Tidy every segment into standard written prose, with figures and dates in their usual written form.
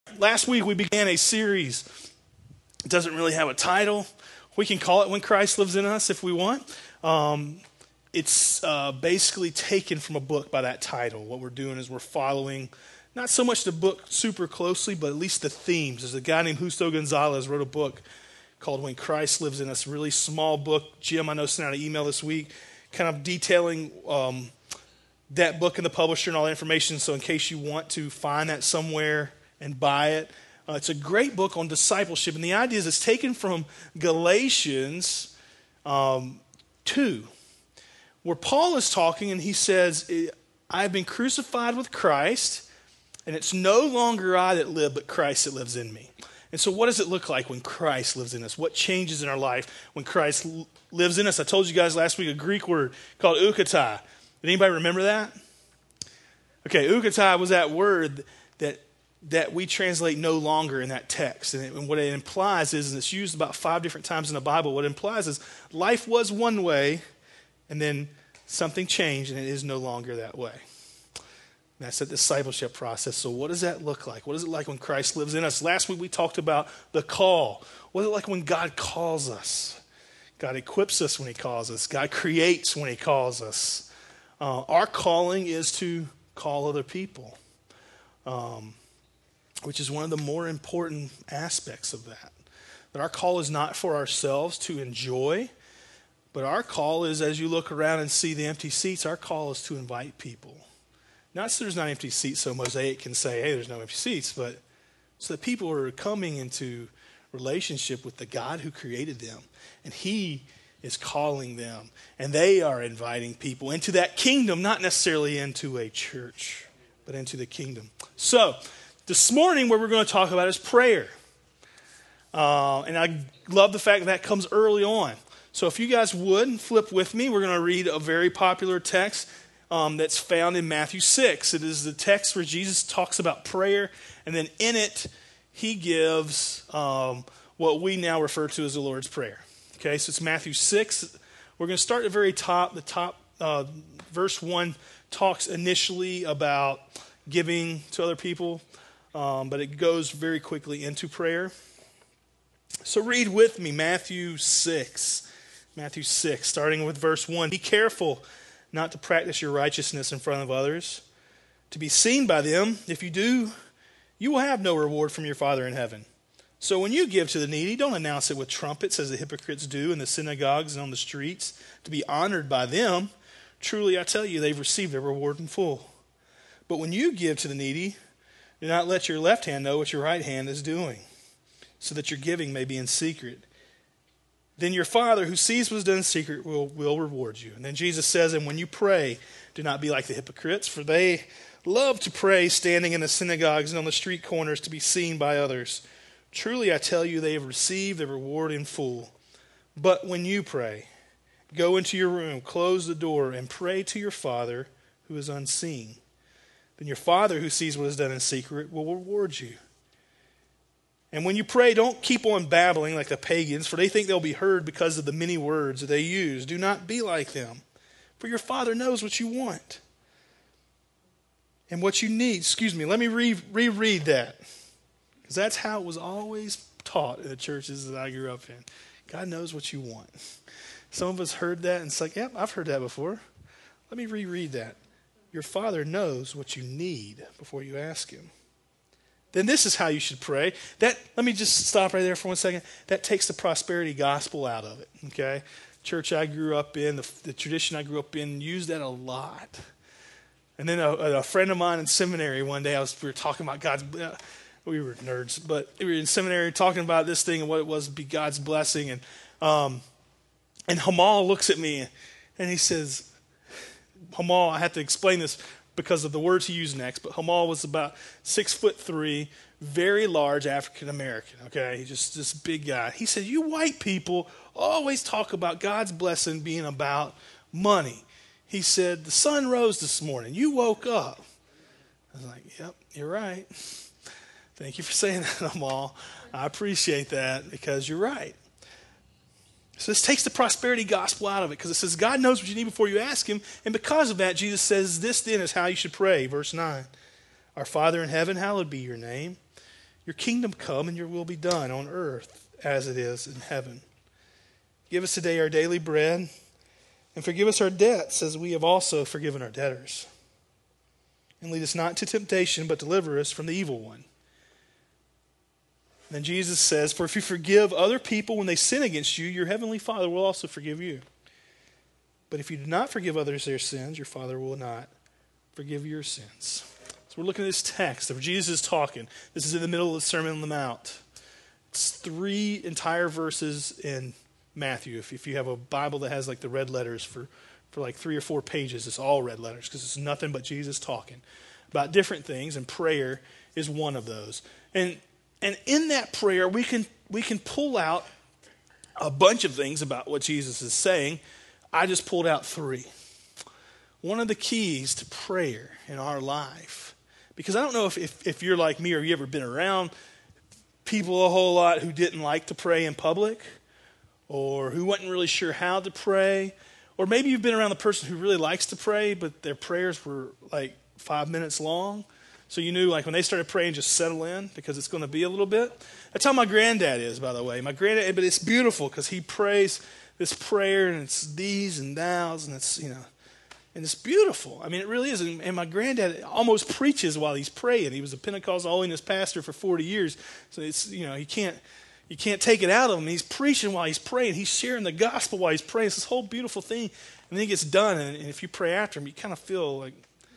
Last week we began a series. It doesn't really have a title. We can call it When Christ Lives in Us if we want. It's basically taken from a book by that title. What we're doing is we're following not so much the book super closely, but at least the themes. There's a guy named Justo Gonzalez wrote a book called When Christ Lives in Us, a really small book. Jim, I know, sent out an email this week kind of detailing that book and the publisher and all that information. So in case you want to find that somewhere and buy it, it's a great book on discipleship. And the idea is it's taken from Galatians 2, where Paul is talking and he says, I have been crucified with Christ, and it's no longer I that live, but Christ that lives in me. And so what does it look like when Christ lives in us? What changes in our life when Christ lives in us? I told you guys last week a Greek word called eukatai. Did anybody remember that? Okay, eukatai was that word that we translate no longer in that text. And what it implies is, and it's used about 5 different times in the Bible, what it implies is life was one way, and then something changed, and it is no longer that way. And that's the discipleship process. So what does that look like? What is it like when Christ lives in us? Last week we talked about the call. What is it like when God calls us? God equips us when he calls us. God creates when he calls us. Our calling is to call other people, which is one of the more important aspects of that. That our call is not for ourselves to enjoy, but our call is, as you look around and see the empty seats, our call is to invite people. Not so there's not empty seats so Mosaic can say, hey, there's no empty seats, but so that people are coming into relationship with the God who created them. And he is calling them. And they are inviting people into that kingdom, not necessarily into a church, but into the kingdom. So, this morning what we're going to talk about is prayer. And I love the fact that comes early on. So if you guys would flip with me, we're going to read a very popular text that's found in Matthew 6. It is the text where Jesus talks about prayer, and then in it, he gives what we now refer to as the Lord's Prayer. Okay, so it's Matthew 6. We're going to start at the very top. The top verse 1 talks initially about giving to other people, but it goes very quickly into prayer. So read with me Matthew 6. Matthew 6, starting with verse 1. Be careful not to practice your righteousness in front of others, to be seen by them. If you do, you will have no reward from your Father in heaven. So when you give to the needy, don't announce it with trumpets as the hypocrites do in the synagogues and on the streets, to be honored by them. Truly, I tell you, they've received their reward in full. But when you give to the needy, do not let your left hand know what your right hand is doing, so that your giving may be in secret. Then your Father who sees what's done in secret will reward you. And then Jesus says, and when you pray, do not be like the hypocrites, for they love to pray standing in the synagogues and on the street corners to be seen by others. Truly, I tell you, they have received their reward in full. But when you pray, go into your room, close the door, and pray to your Father who is unseen. Then your Father who sees what is done in secret will reward you. And when you pray, don't keep on babbling like the pagans, for they think they'll be heard because of the many words that they use. Do not be like them, for your Father knows what you want and what you need. Let me reread that, because that's how it was always taught in the churches that I grew up in. God knows what you want. Some of us heard that, and it's like, yep, I've heard that before. Let me reread that. Your Father knows what you need before you ask him. Then this is how you should pray. Let me just stop right there for 1 second. That takes the prosperity gospel out of it, okay? Church I grew up in, the tradition I grew up in, used that a lot. And then a friend of mine in seminary one day, we were talking about God's, we were nerds, but we were in seminary talking about this thing and what it was to be God's blessing. And Hamal looks at me and he says, Hamal, I have to explain this because of the words he used next, but Hamal was about 6'3", very large African American. Okay, he's just this big guy. He said, "You white people always talk about God's blessing being about money." He said, "The sun rose this morning. You woke up." I was like, "Yep, you're right. Thank you for saying that, Hamal. I appreciate that because you're right." So this takes the prosperity gospel out of it, because it says God knows what you need before you ask him. And because of that, Jesus says this then is how you should pray. Verse 9, Our Father in heaven, hallowed be your name. Your kingdom come and your will be done on earth as it is in heaven. Give us today our daily bread, and forgive us our debts as we have also forgiven our debtors. And lead us not into temptation, but deliver us from the evil one. And then Jesus says, for if you forgive other people when they sin against you, your heavenly Father will also forgive you. But if you do not forgive others their sins, your Father will not forgive your sins. So we're looking at this text of Jesus talking. This is in the middle of the Sermon on the Mount. It's 3 entire verses in Matthew. If you have a Bible that has like the red letters for like 3 or 4 pages, it's all red letters because it's nothing but Jesus talking about different things, and prayer is one of those. And in that prayer, we can pull out a bunch of things about what Jesus is saying. I just pulled out 3. One of the keys to prayer in our life, because I don't know if you're like me or you ever been around people a whole lot who didn't like to pray in public, or who wasn't really sure how to pray, or maybe you've been around the person who really likes to pray, but their prayers were like 5 minutes long. So you knew like when they started praying, just settle in because it's going to be a little bit. That's how my granddad is, by the way. My granddad, but it's beautiful because he prays this prayer and it's these and thous and it's, and it's beautiful. I mean, it really is. And my granddad almost preaches while he's praying. He was a Pentecostal holiness pastor for 40 years. So it's, you can't take it out of him. He's preaching while he's praying. He's sharing the gospel while he's praying. It's this whole beautiful thing. And then he gets done. And if you pray after him, you kind of feel like,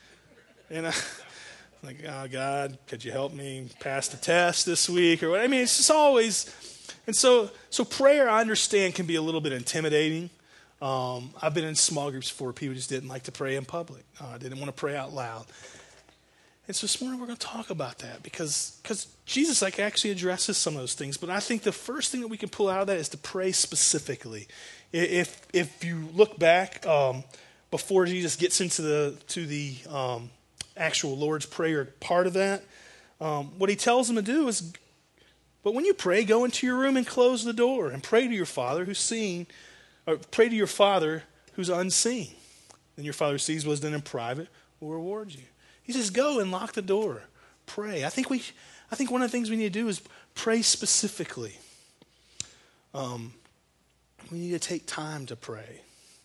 like, oh, God, could you help me pass the test this week? Or what? I mean, it's just always. And so prayer, I understand, can be a little bit intimidating. I've been in small groups before. People just didn't like to pray in public. Didn't want to pray out loud. And so this morning we're going to talk about that because Jesus actually addresses some of those things. But I think the first thing that we can pull out of that is to pray specifically. If you look back before Jesus gets into the actual Lord's Prayer part of that, what he tells them to do is, but when you pray, go into your room and close the door and pray to your Father who's seen, or pray to your Father who's unseen. Then your Father sees what's done in private will reward you. He says, go and lock the door. Pray. I think one of the things we need to do is pray specifically. We need to take time to pray.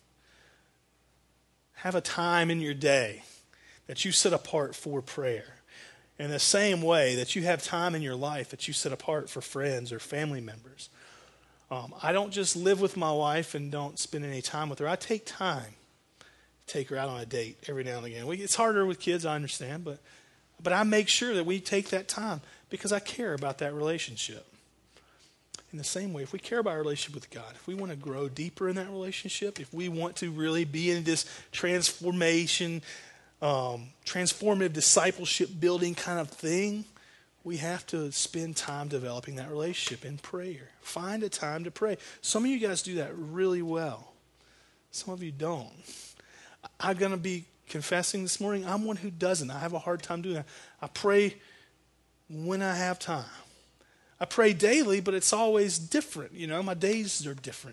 Have a time in your day that you set apart for prayer. In the same way that you have time in your life that you set apart for friends or family members. I don't just live with my wife and don't spend any time with her. I take time to take her out on a date every now and again. It's harder with kids, I understand, but I make sure that we take that time because I care about that relationship. In the same way, if we care about our relationship with God, if we want to grow deeper in that relationship, if we want to really be in this transformative discipleship building kind of thing, we have to spend time developing that relationship in prayer. Find a time to pray. Some of you guys do that really well. Some of you don't. I'm going to be confessing this morning, I'm one who doesn't. I have a hard time doing that. I pray when I have time. I pray daily, but it's always different. My days are different.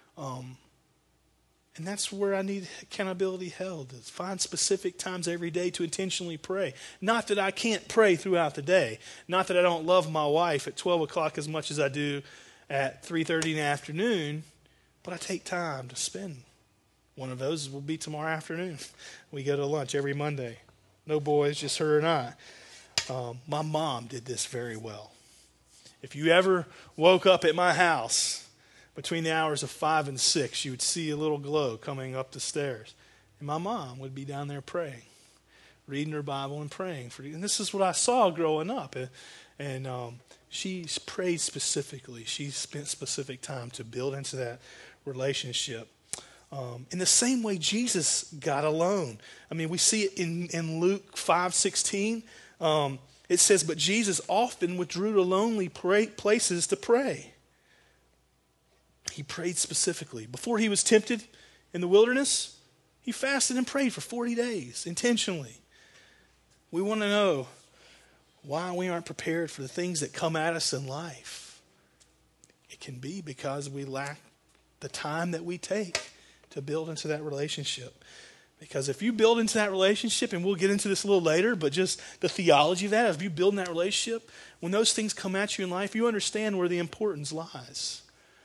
And that's where I need accountability held. Is find specific times every day to intentionally pray. Not that I can't pray throughout the day. Not that I don't love my wife at 12 o'clock as much as I do at 3:30 in the afternoon. But I take time to spend. One of those will be tomorrow afternoon. We go to lunch every Monday. No boys, just her and I. My mom did this very well. If you ever woke up at my house between the hours of 5 and 6, you would see a little glow coming up the stairs. And my mom would be down there praying, reading her Bible and praying. And this is what I saw growing up. And she prayed specifically. She spent specific time to build into that relationship. In the same way Jesus got alone. I mean, we see it in Luke 5:16. It says, but Jesus often withdrew to lonely places to pray. He prayed specifically. Before he was tempted in the wilderness, he fasted and prayed for 40 days intentionally. We want to know why we aren't prepared for the things that come at us in life. It can be because we lack the time that we take to build into that relationship. Because if you build into that relationship, and we'll get into this a little later, but just the theology of that, if you build in that relationship, when those things come at you in life, you understand where the importance lies.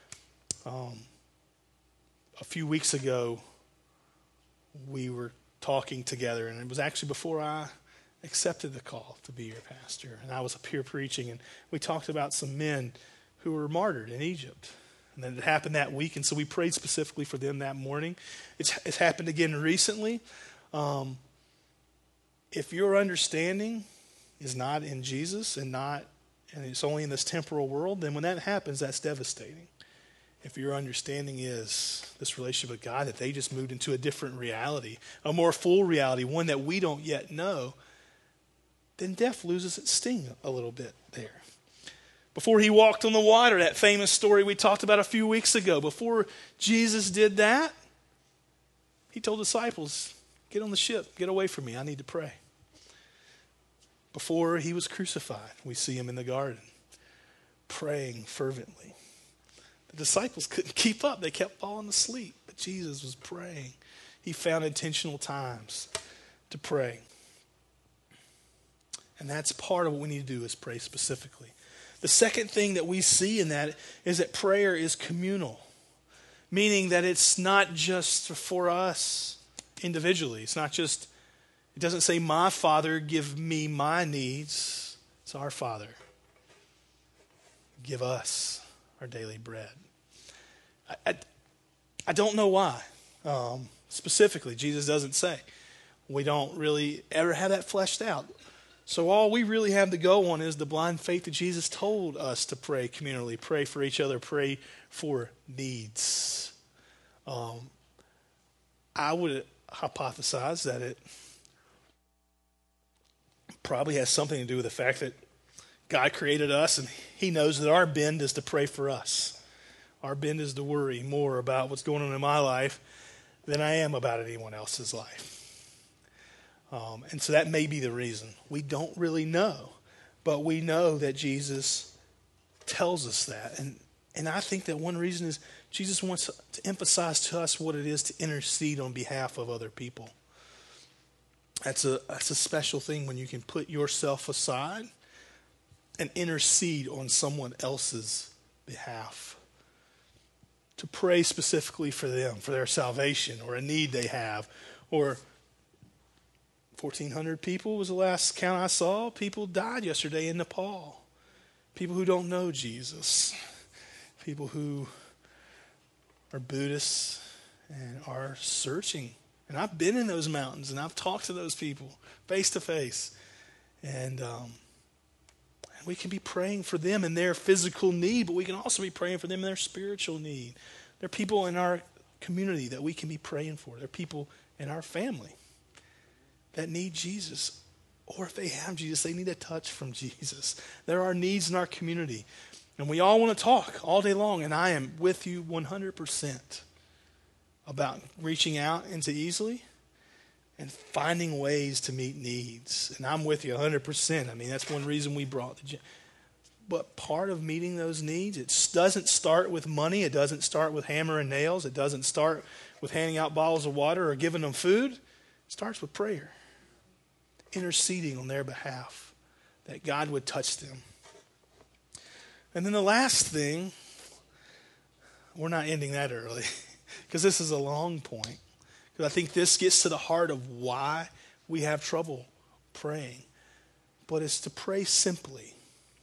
A few weeks ago, we were talking together, and it was actually before I accepted the call to be your pastor. And I was up here preaching, and we talked about some men who were martyred in Egypt. And then it happened that week, and so we prayed specifically for them that morning. It's happened again recently. If your understanding is not in Jesus and it's only in this temporal world, then when that happens, that's devastating. If your understanding is this relationship with God, that they just moved into a different reality, a more full reality, one that we don't yet know, then death loses its sting a little bit there. Before he walked on the water, that famous story we talked about a few weeks ago, before Jesus did that, he told disciples, get on the ship, get away from me, I need to pray. Before he was crucified, we see him in the garden, praying fervently. The disciples couldn't keep up, they kept falling asleep, but Jesus was praying. He found intentional times to pray. And that's part of what we need to do, is pray specifically. The second thing that we see in that is that prayer is communal, meaning that it's not just for us individually. It doesn't say, my Father, give me my needs. It's our Father. Give us our daily bread. I don't know why. Specifically, Jesus doesn't say. We don't really ever have that fleshed out. So all we really have to go on is the blind faith that Jesus told us to pray communally, pray for each other, pray for needs. I would hypothesize that it probably has something to do with the fact that God created us, and he knows that our bend is to pray for us. Our bend is to worry more about what's going on in my life than I am about anyone else's life. And so that may be the reason. We don't really know, but we know that Jesus tells us that. And I think that one reason is Jesus wants to emphasize to us what it is to intercede on behalf of other people. That's a special thing when you can put yourself aside and intercede on someone else's behalf. To pray specifically for them, for their salvation, or a need they have, or 1,400 people was the last count I saw. People died yesterday in Nepal. People who don't know Jesus. People who are Buddhists and are searching. And I've been in those mountains, and I've talked to those people face to face. And we can be praying for them in their physical need, but we can also be praying for them in their spiritual need. There are people in our community that we can be praying for. There are people in our family that need Jesus. Or if they have Jesus, they need a touch from Jesus. There are needs in our community. And we all want to talk all day long, and I am with you 100% about reaching out into Easley and finding ways to meet needs. And I'm with you 100%. I mean, that's one reason we brought the gym. But part of meeting those needs, it doesn't start with money. It doesn't start with hammer and nails. It doesn't start with handing out bottles of water or giving them food. It starts with prayer. Interceding on their behalf, that God would touch them. And then the last thing, we're not ending that early, because this is a long point. Because I think this gets to the heart of why we have trouble praying. But it's to pray simply.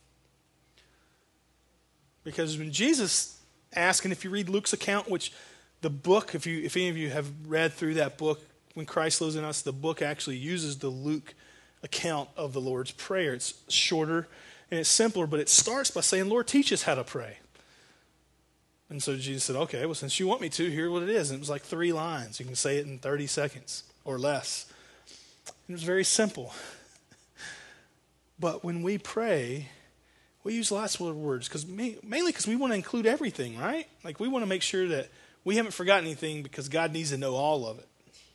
Because when Jesus asked, and if you read Luke's account, which the book, if any of you have read through that book, When Christ Lives in Us, the book actually uses the Luke account of the Lord's Prayer. It's shorter and it's simpler, but it starts by saying, Lord, teach us how to pray. And so Jesus said, okay, well, since you want me to, here's what it is. And it was like 3 lines. You can say it in 30 seconds or less. And it was very simple. But when we pray, we use lots of words, mainly because we want to include everything, right? Like we want to make sure that we haven't forgotten anything, because God needs to know all of it.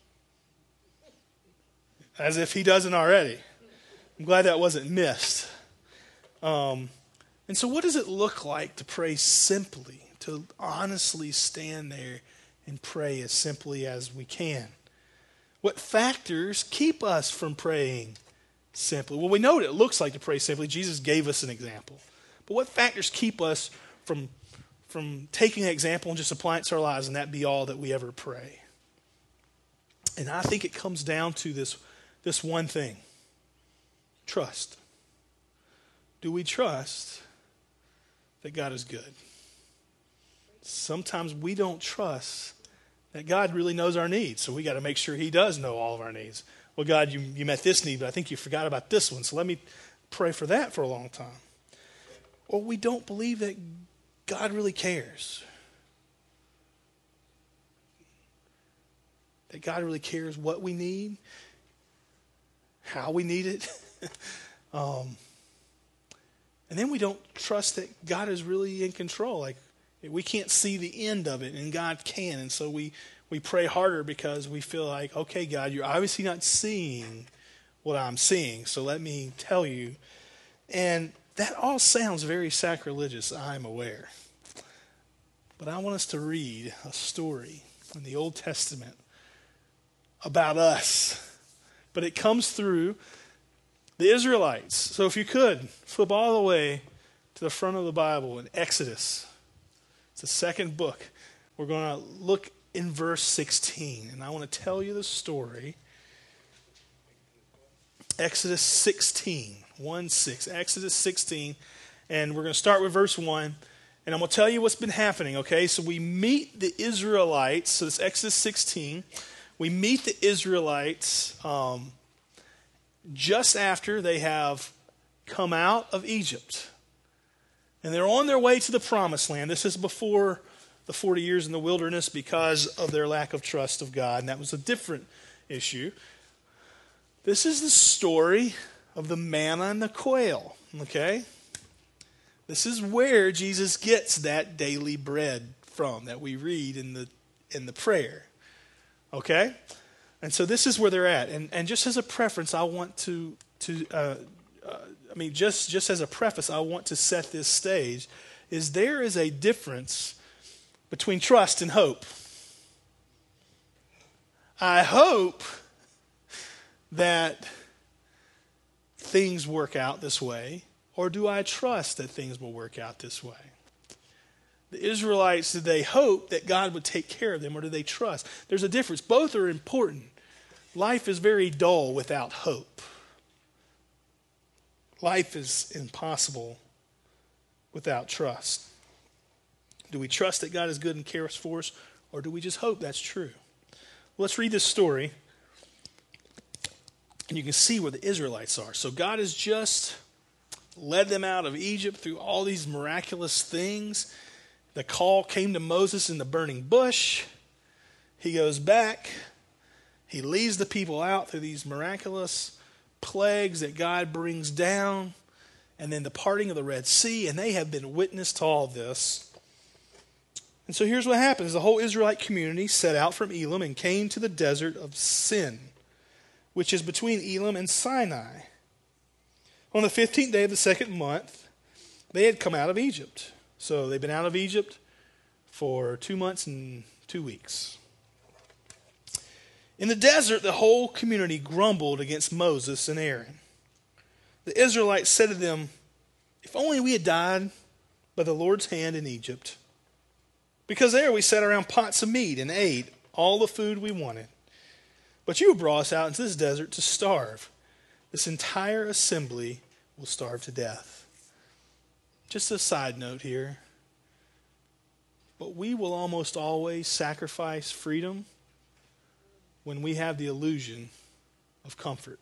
As if he doesn't already. I'm glad that wasn't missed. And so what does it look like to pray simply, to honestly stand there and pray as simply as we can? What factors keep us from praying simply? Well, we know what it looks like to pray simply. Jesus gave us an example. But what factors keep us from taking an example and just applying it to our lives and that be all that we ever pray? And I think it comes down to this one thing. Trust. Do we trust that God is good? Sometimes we don't trust that God really knows our needs, so we got to make sure he does know all of our needs. Well, God, you met this need, but I think you forgot about this one, so let me pray for that for a long time. Or we don't believe that God really cares. That God really cares what we need, how we need it. And then we don't trust that God is really in control. Like, we can't see the end of it, and God can. And so we pray harder because we feel like, okay, God, you're obviously not seeing what I'm seeing, so let me tell you. And that all sounds very sacrilegious, I'm aware. But I want us to read a story in the Old Testament about us. But it comes through the Israelites. So if you could, flip all the way to the front of the Bible in Exodus. It's the second book. We're going to look in verse 16. And I want to tell you the story. Exodus 16, 1-6. Exodus 16. And we're going to start with verse 1. And I'm going to tell you what's been happening, okay? So we meet the Israelites. So it's Exodus 16. We meet the Israelites just after they have come out of Egypt. And they're on their way to the promised land. This is before the 40 years in the wilderness because of their lack of trust of God. And that was a different issue. This is the story of the manna and the quail, okay? This is where Jesus gets that daily bread from that we read in the prayer, okay? And so this is where they're at. And just as a preference, I want just as a preface, I want to set this stage, is there is a difference between trust and hope. I hope that things work out this way, or do I trust that things will work out this way? The Israelites, did they hope that God would take care of them, or do they trust? There's a difference. Both are important. Life is very dull without hope. Life is impossible without trust. Do we trust that God is good and cares for us, or do we just hope that's true? Let's read this story, and you can see where the Israelites are. So God has just led them out of Egypt through all these miraculous things. The call came to Moses in the burning bush. He goes back. He leads the people out through these miraculous plagues that God brings down, and then the parting of the Red Sea, and they have been witness to all this. And so here's what happens. The whole Israelite community set out from Elim and came to the desert of Sin, which is between Elim and Sinai. On the 15th day of the second month, they had come out of Egypt. So they've been out of Egypt for 2 months and 2 weeks. In the desert, the whole community grumbled against Moses and Aaron. The Israelites said to them, "If only we had died by the Lord's hand in Egypt, because there we sat around pots of meat and ate all the food we wanted. But you brought us out into this desert to starve. This entire assembly will starve to death." Just a side note here. But we will almost always sacrifice freedom when we have the illusion of comfort.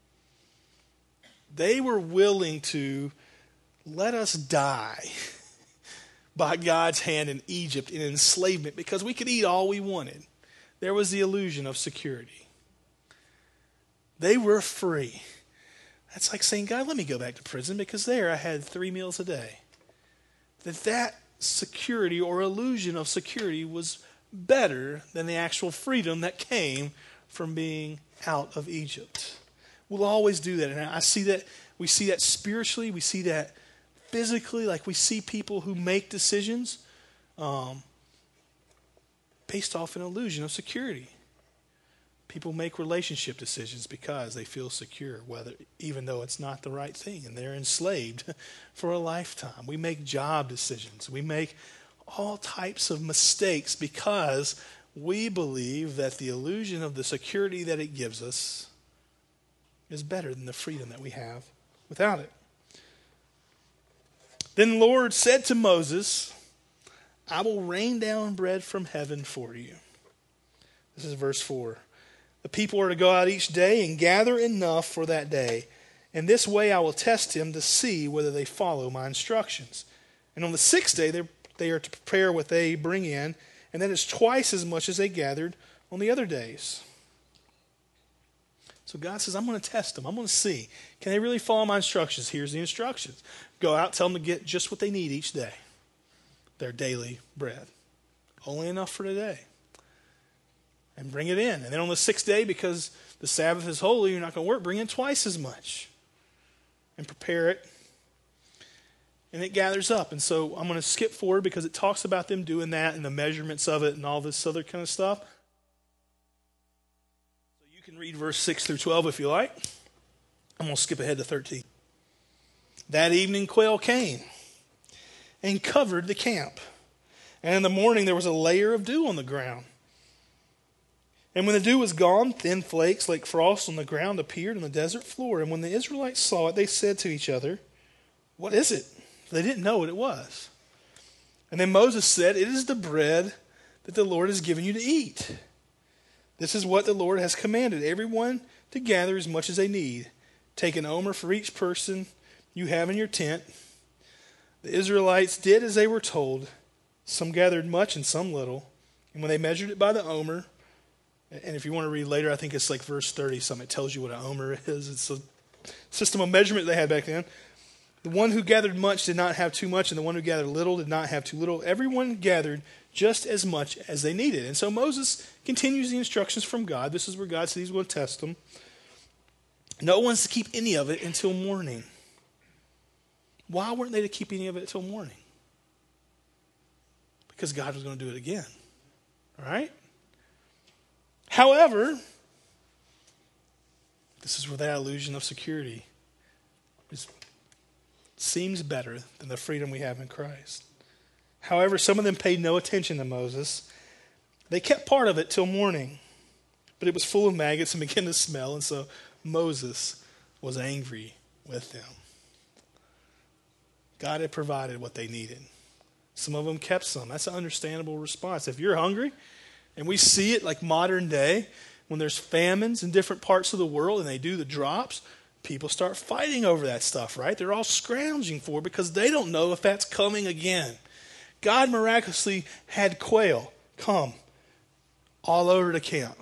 They were willing to let us die by God's hand in Egypt in enslavement because we could eat all we wanted. There was the illusion of security. They were free. That's like saying, God, let me go back to prison because there I had 3 meals a day. That security or illusion of security was better than the actual freedom that came from being out of Egypt. We'll always do that. And I see that, we see that spiritually, we see that physically, like we see people who make decisions based off an illusion of security. People make relationship decisions because they feel secure, even though it's not the right thing, and they're enslaved for a lifetime. We make job decisions. We make all types of mistakes because we believe that the illusion of the security that it gives us is better than the freedom that we have without it. Then the Lord said to Moses, I will rain down bread from heaven for you. This is verse 4. The people are to go out each day and gather enough for that day. And this way I will test him to see whether they follow my instructions. And on the sixth day they are to prepare what they bring in, and that is twice as much as they gathered on the other days. So God says, I'm going to test them. I'm going to see. Can they really follow my instructions? Here's the instructions. Go out, tell them to get just what they need each day. Their daily bread. Only enough for today. And bring it in. And then on the sixth day, because the Sabbath is holy, you're not going to work, bring in twice as much. And prepare it. And it gathers up. And so I'm going to skip forward because it talks about them doing that and the measurements of it and all this other kind of stuff. So you can read verse 6 through 12 if you like. I'm going to skip ahead to 13. That evening quail came and covered the camp. And in the morning there was a layer of dew on the ground. And when the dew was gone, thin flakes like frost on the ground appeared on the desert floor. And when the Israelites saw it, they said to each other, what is it? They didn't know what it was. And then Moses said, it is the bread that the Lord has given you to eat. This is what the Lord has commanded everyone to gather as much as they need. Take an omer for each person you have in your tent. The Israelites did as they were told. Some gathered much and some little. And when they measured it by the omer, and if you want to read later, I think it's like verse 30 something. It tells you what an omer is. It's a system of measurement they had back then. The one who gathered much did not have too much, and the one who gathered little did not have too little. Everyone gathered just as much as they needed. And so Moses continues the instructions from God. This is where God said he's going to test them. No one's to keep any of it until morning. Why weren't they to keep any of it until morning? Because God was going to do it again. All right? However, this is where that illusion of security seems better than the freedom we have in Christ. However, some of them paid no attention to Moses. They kept part of it till morning, but it was full of maggots and began to smell, and so Moses was angry with them. God had provided what they needed. Some of them kept some. That's an understandable response. If you're hungry, and we see it like modern day, when there's famines in different parts of the world and they do the drops, people start fighting over that stuff, right? They're all scrounging for it because they don't know if that's coming again. God miraculously had quail come all over the camp.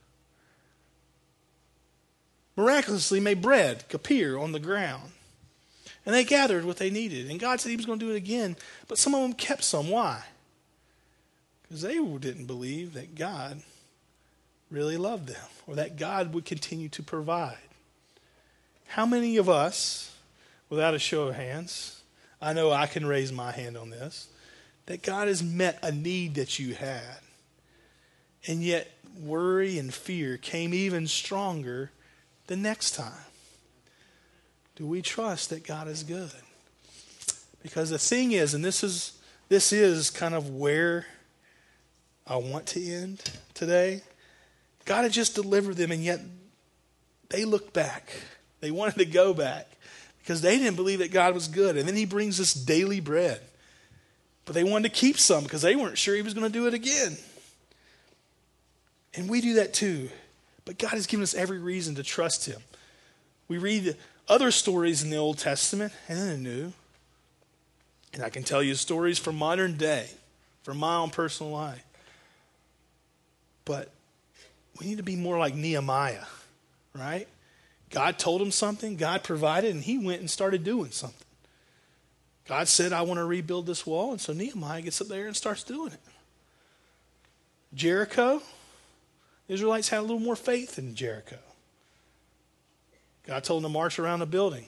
Miraculously made bread appear on the ground. And they gathered what they needed. And God said he was going to do it again. But some of them kept some. Why? Because they didn't believe that God really loved them or that God would continue to provide. How many of us, without a show of hands, I know I can raise my hand on this, that God has met a need that you had, and yet worry and fear came even stronger the next time? Do we trust that God is good? Because the thing is, and this is kind of where I want to end today. God had just delivered them, and yet they looked back. They wanted to go back because they didn't believe that God was good. And then he brings us daily bread. But they wanted to keep some because they weren't sure he was going to do it again. And we do that too. But God has given us every reason to trust him. We read other stories in the Old Testament and in the New. And I can tell you stories from modern day, from my own personal life. But we need to be more like Nehemiah, right? God told him something, God provided, and he went and started doing something. God said, I want to rebuild this wall, and so Nehemiah gets up there and starts doing it. Jericho, the Israelites had a little more faith in Jericho. God told them to march around the building.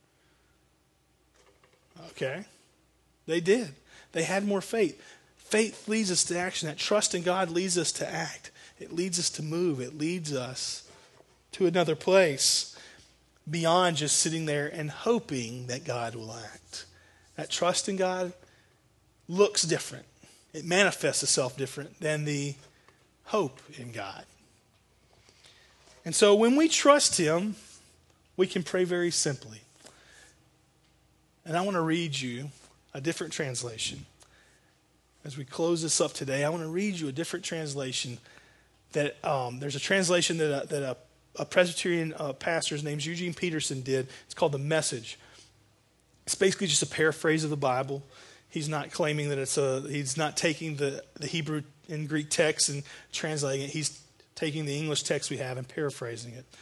Okay, they did. They had more faith. Faith leads us to action. That trust in God leads us to act. It leads us to move. It leads us to another place beyond just sitting there and hoping that God will act. That trust in God looks different. It manifests itself different than the hope in God. And so when we trust Him, we can pray very simply. And I want to read you a different translation. As we close this up today, I want to read you a different translation. That there's a translation that a Presbyterian pastor, his name's Eugene Peterson, did. It's called The Message. It's basically just a paraphrase of the Bible. He's not claiming that he's not taking the Hebrew and Greek text and translating it. He's taking the English text we have and paraphrasing it.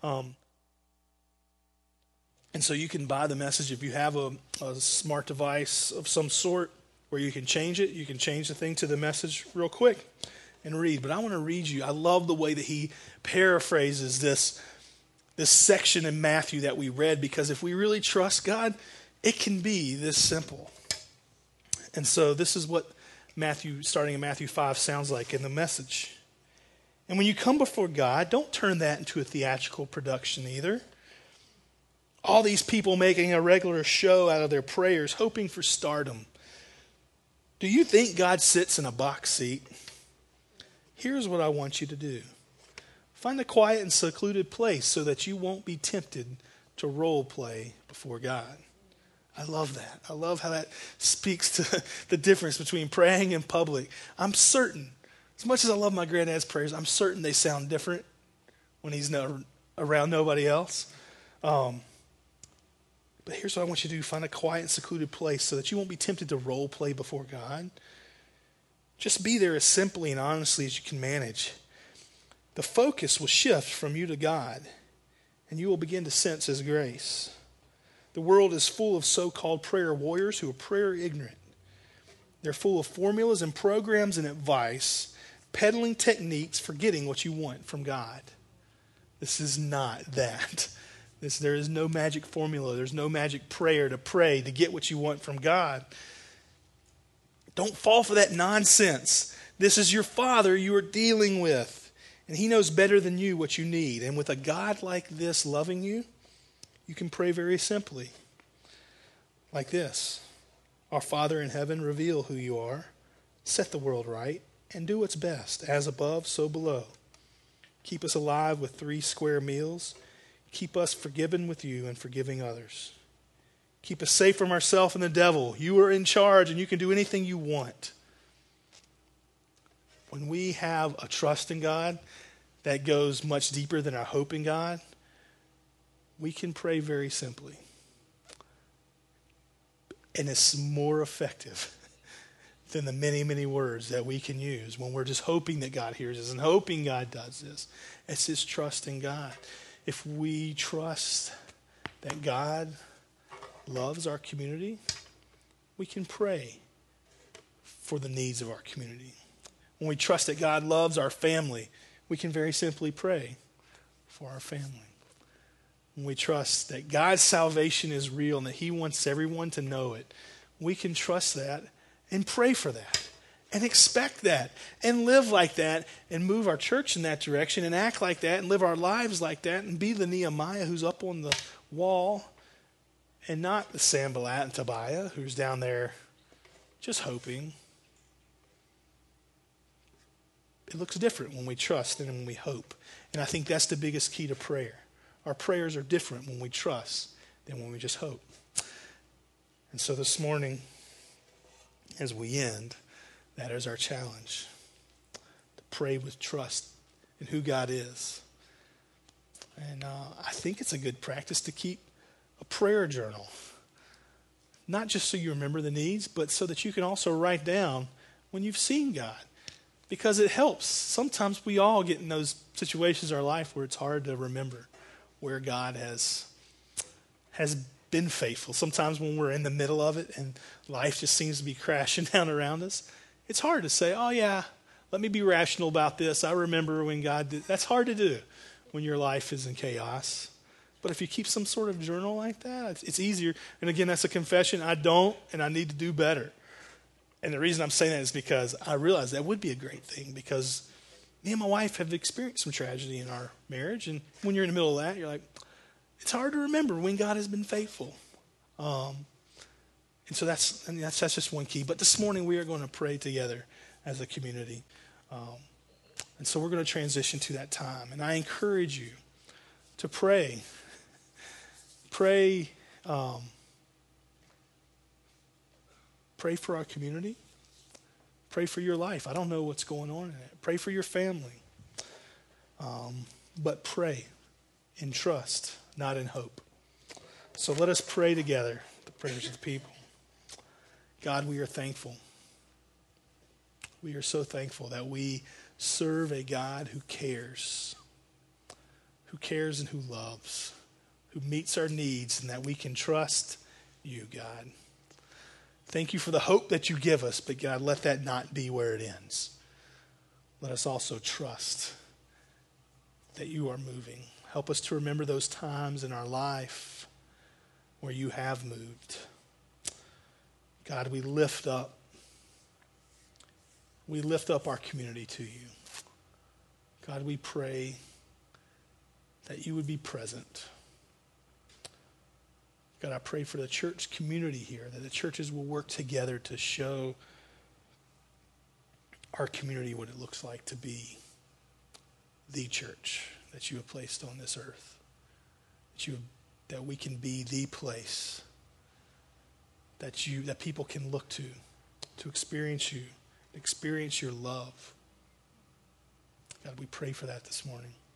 And so you can buy The Message if you have a smart device of some sort where you can change it. You can change the thing to The Message real quick and read. But I want to read you. I love the way that he paraphrases this section in Matthew that we read, because if we really trust God, it can be this simple. And so this is what Matthew, starting in Matthew 5, sounds like in The Message. And when you come before God, don't turn that into a theatrical production either. All these people making a regular show out of their prayers, hoping for stardom. Do you think God sits in a box seat? Here's what I want you to do. Find a quiet and secluded place so that you won't be tempted to role play before God. I love that. I love how that speaks to the difference between praying in public. I'm certain, as much as I love my granddad's prayers, I'm certain they sound different when he's around nobody else. But here's what I want you to do. Find a quiet and secluded place so that you won't be tempted to role play before God. Just be there as simply and honestly as you can manage. The focus will shift from you to God, and you will begin to sense His grace. The world is full of so-called prayer warriors who are prayer ignorant. They're full of formulas and programs and advice, peddling techniques for getting what you want from God. This is not that. There is no magic formula. There's no magic prayer to pray to get what you want from God. Don't fall for that nonsense. This is your Father you are dealing with, and He knows better than you what you need. And with a God like this loving you, you can pray very simply, like this. Our Father in heaven, reveal who you are, set the world right, and do what's best, as above, so below. Keep us alive with 3 square meals. Keep us forgiven with you and forgiving others. Keep us safe from ourselves and the devil. You are in charge and you can do anything you want. When we have a trust in God that goes much deeper than our hope in God, we can pray very simply. And it's more effective than the many, many words that we can use when we're just hoping that God hears us and hoping God does this. It's just trust in God. If we trust that God loves our community, we can pray for the needs of our community. When we trust that God loves our family, we can very simply pray for our family. When we trust that God's salvation is real and that He wants everyone to know it, we can trust that and pray for that and expect that and live like that and move our church in that direction and act like that and live our lives like that and be the Nehemiah who's up on the wall and not the Sanballat and Tobiah who's down there just hoping. It looks different when we trust than when we hope. And I think that's the biggest key to prayer. Our prayers are different when we trust than when we just hope. And so this morning, as we end, that is our challenge, to pray with trust in who God is. And I think it's a good practice to keep a prayer journal, not just so you remember the needs, but so that you can also write down when you've seen God, because it helps. Sometimes we all get in those situations in our life where it's hard to remember where God has been faithful. Sometimes when we're in the middle of it and life just seems to be crashing down around us, it's hard to say, oh yeah, let me be rational about this. I remember when God did. That's hard to do when your life is in chaos. But if you keep some sort of journal like that, it's easier. And again, that's a confession. I don't, and I need to do better. And the reason I'm saying that is because I realize that would be a great thing, because Me and my wife have experienced some tragedy in our marriage, and when you're in the middle of that, you're like, it's hard to remember when God has been faithful. And so that's just one key. But this morning we are going to pray together as a community. And so we're going to transition to that time. And I encourage you to pray. Pray for our community. Pray for your life. I don't know what's going on in it. Pray for your family. But pray in trust, not in hope. So let us pray together, the prayers of the people. God, we are thankful. We are so thankful that we serve a God who cares and who loves, who meets our needs, and that we can trust you, God. Thank you for the hope that you give us, but God, let that not be where it ends. Let us also trust that you are moving. Help us to remember those times in our life where you have moved. God, we lift up our community to you. God, we pray that you would be present. God, I pray for the church community here, that the churches will work together to show our community what it looks like to be the church that you have placed on this earth. That we can be the place that people can look to experience you, experience your love. God, we pray for that this morning.